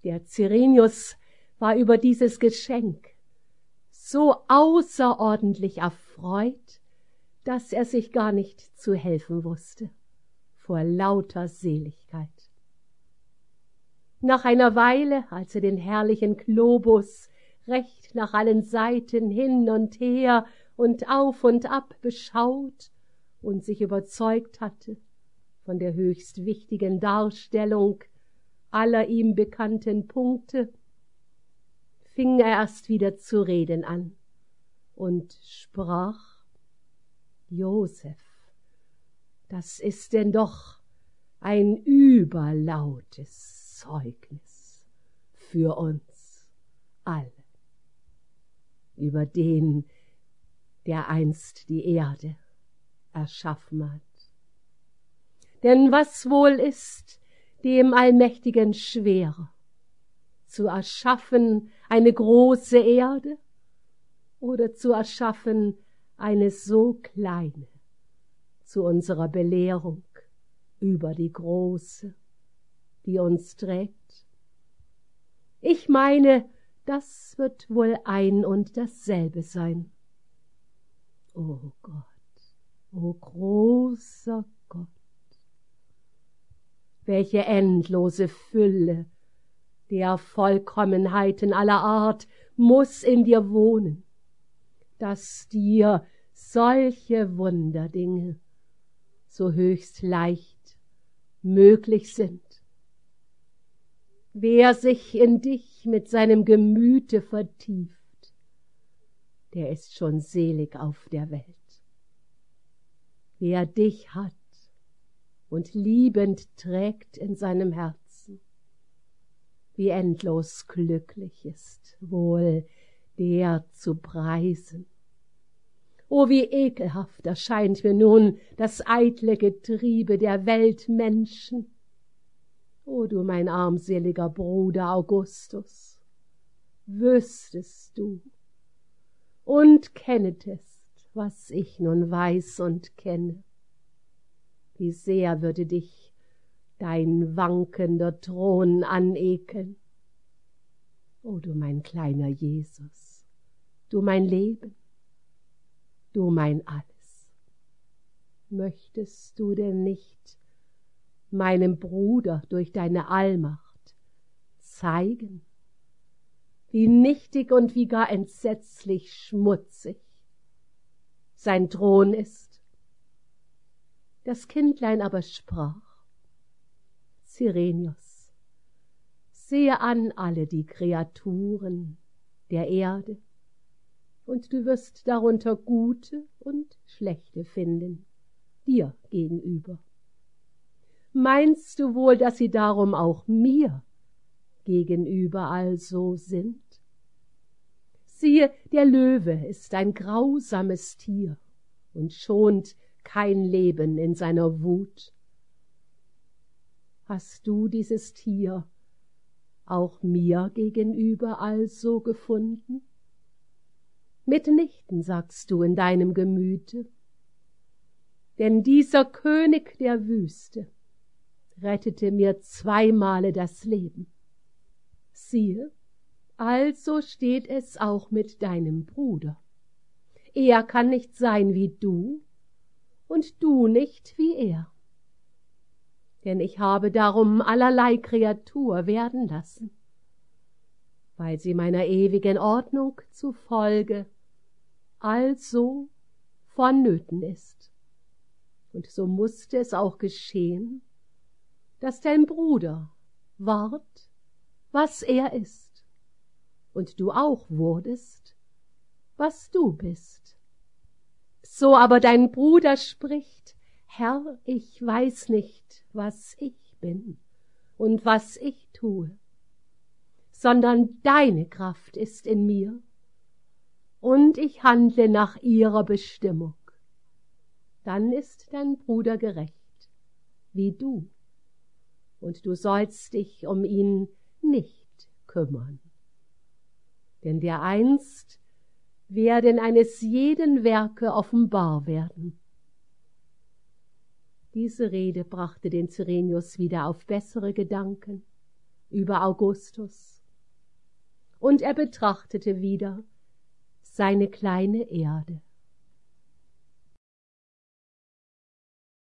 Der Cyrenius war über dieses Geschenk so außerordentlich erfreut, dass er sich gar nicht zu helfen wusste, vor lauter Seligkeit. Nach einer Weile, als er den herrlichen Globus recht nach allen Seiten hin und her und auf und ab beschaut und sich überzeugt hatte von der höchst wichtigen Darstellung aller ihm bekannten Punkte, fing er erst wieder zu reden an und sprach: Josef, das ist denn doch ein überlautes Zeugnis für uns alle, über den, der einst die Erde erschaffen hat. Denn was wohl ist dem Allmächtigen schwerer, zu erschaffen eine große Erde oder zu erschaffen eine so kleine, zu unserer Belehrung über die große, die uns trägt? Ich meine, das wird wohl ein und dasselbe sein. O Gott, o großer Gott, welche endlose Fülle der Vollkommenheiten aller Art muß in dir wohnen, dass dir solche Wunderdinge so höchst leicht möglich sind. Wer sich in dich mit seinem Gemüte vertieft, der ist schon selig auf der Welt. Wer dich hat und liebend trägt in seinem Herzen, wie endlos glücklich ist wohl der zu preisen. O, wie ekelhaft erscheint mir nun das eitle Getriebe der Weltmenschen. O, du mein armseliger Bruder Augustus, wüsstest du und kennetest, was ich nun weiß und kenne, wie sehr würde dich dein wankender Thron anekeln. O, du mein kleiner Jesus, du mein Leben, du mein alles. Möchtest du denn nicht meinem Bruder durch deine Allmacht zeigen, wie nichtig und wie gar entsetzlich schmutzig sein Thron ist? Das Kindlein aber sprach: Cyrenius, sehe an alle die Kreaturen der Erde, und du wirst darunter gute und schlechte finden, dir gegenüber. Meinst du wohl, dass sie darum auch mir gegenüber also sind? Siehe, der Löwe ist ein grausames Tier und schont kein Leben in seiner Wut. Hast du dieses Tier auch mir gegenüber also gefunden? Mitnichten, sagst du in deinem Gemüte, denn dieser König der Wüste rettete mir 2 Male das Leben. Siehe, also steht es auch mit deinem Bruder. Er kann nicht sein wie du und du nicht wie er. Denn ich habe darum allerlei Kreatur werden lassen, weil sie meiner ewigen Ordnung zufolge also vonnöten ist. Und so mußte es auch geschehen, dass dein Bruder ward, was er ist, und du auch wurdest, was du bist. So aber dein Bruder spricht: Herr, ich weiß nicht, was ich bin und was ich tue, sondern deine Kraft ist in mir, und ich handle nach ihrer Bestimmung. Dann ist dein Bruder gerecht, wie du, und du sollst dich um ihn nicht kümmern. Denn dereinst werden eines jeden Werke offenbar werden. Diese Rede brachte den Cyrenius wieder auf bessere Gedanken, über Augustus, und er betrachtete wieder seine kleine Erde.